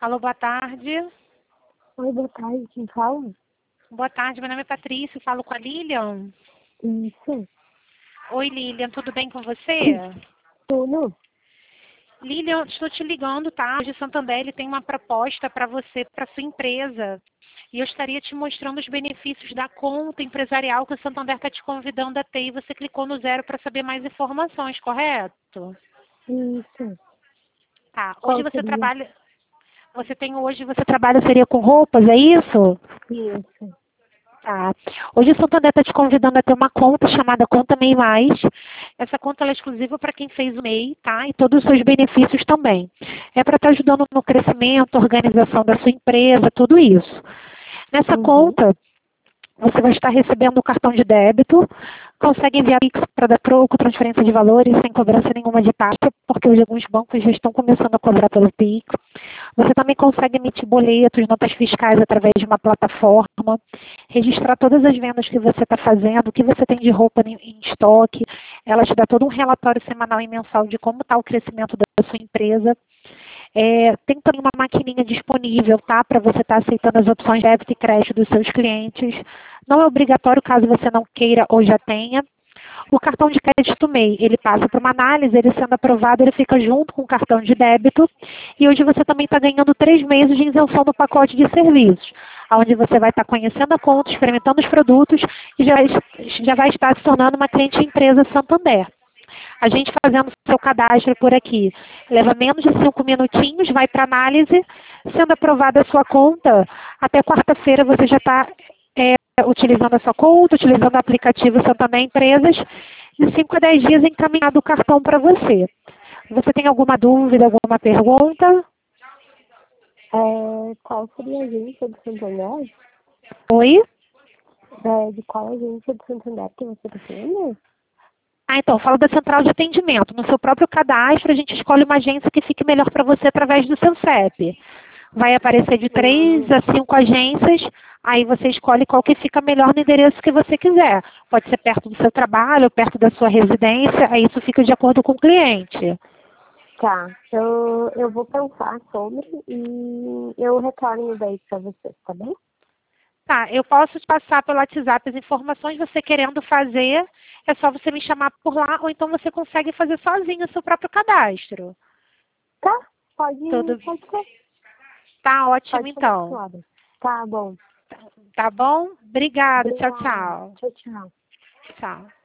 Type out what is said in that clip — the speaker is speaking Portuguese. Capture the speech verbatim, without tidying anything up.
Alô, boa tarde. Oi, boa tarde, quem fala? Boa tarde, meu nome é Patrícia, eu falo com a Lilian. Isso. Oi, Lilian, tudo bem com você? Tudo? Lilian, estou te ligando, tá? Hoje Santander ele tem uma proposta para você, para sua empresa. E eu estaria te mostrando os benefícios da conta empresarial que o Santander está te convidando a ter. E você clicou no zero para saber mais informações, correto? Isso. Tá. Hoje Qual você seria? trabalha. Você tem hoje, você trabalha seria com roupas, é isso? Isso. Tá. Hoje o Santander está te convidando a ter uma conta chamada Conta MEI Mais. Essa conta ela é exclusiva para quem fez o MEI, tá? E todos os seus benefícios também. É para estar ajudando no crescimento, organização da sua empresa, tudo isso. Nessa Uhum. conta, você vai estar recebendo o cartão de débito, consegue enviar Pix para dar troco, transferência de valores sem cobrança nenhuma de taxa, porque hoje alguns bancos já estão começando a cobrar pelo Pix. Você também consegue emitir boletos, notas fiscais através de uma plataforma, registrar todas as vendas que você está fazendo, o que você tem de roupa em, em estoque. Ela te dá todo um relatório semanal e mensal de como está o crescimento da sua empresa. É, tem também uma maquininha disponível, tá? Para você estar aceitando as opções de débito e crédito dos seus clientes. Não é obrigatório caso você não queira ou já tenha. O cartão de crédito MEI, ele passa por uma análise, ele sendo aprovado, ele fica junto com o cartão de débito. E hoje você também está ganhando três meses de isenção no pacote de serviços, onde você vai estar conhecendo a conta, experimentando os produtos e já, já vai estar se tornando uma cliente empresa Santander. A gente fazendo o seu cadastro por aqui, leva menos de cinco minutinhos, vai para análise, sendo aprovada a sua conta, até quarta-feira você já está é, utilizando a sua conta, utilizando o aplicativo Santander Empresas, de cinco a dez dias encaminhado o cartão para você. Você tem alguma dúvida, alguma pergunta? É, qual seria a agência do Santander? Oi? É, de qual agência do Santander que você está falando? Ah, então, falo da central de atendimento. No seu próprio cadastro, a gente escolhe uma agência que fique melhor para você através do seu C E P. Vai aparecer de três Ah, a cinco agências, aí você escolhe qual que fica melhor no endereço que você quiser. Pode ser perto do seu trabalho, perto da sua residência, aí isso fica de acordo com o cliente. tá. Eu, eu vou pensar sobre e eu retorno daí para você, tá bem? Tá, eu posso te passar pelo WhatsApp as informações, você querendo fazer, é só você me chamar por lá, ou então você consegue fazer sozinho o seu próprio cadastro. Tá, pode, Tudo pode ser. tá ótimo, Pode ser desse então. lado. Tá bom. Tá bom? Obrigada. Tchau, Obrigada. tchau. Tchau, tchau. Tchau.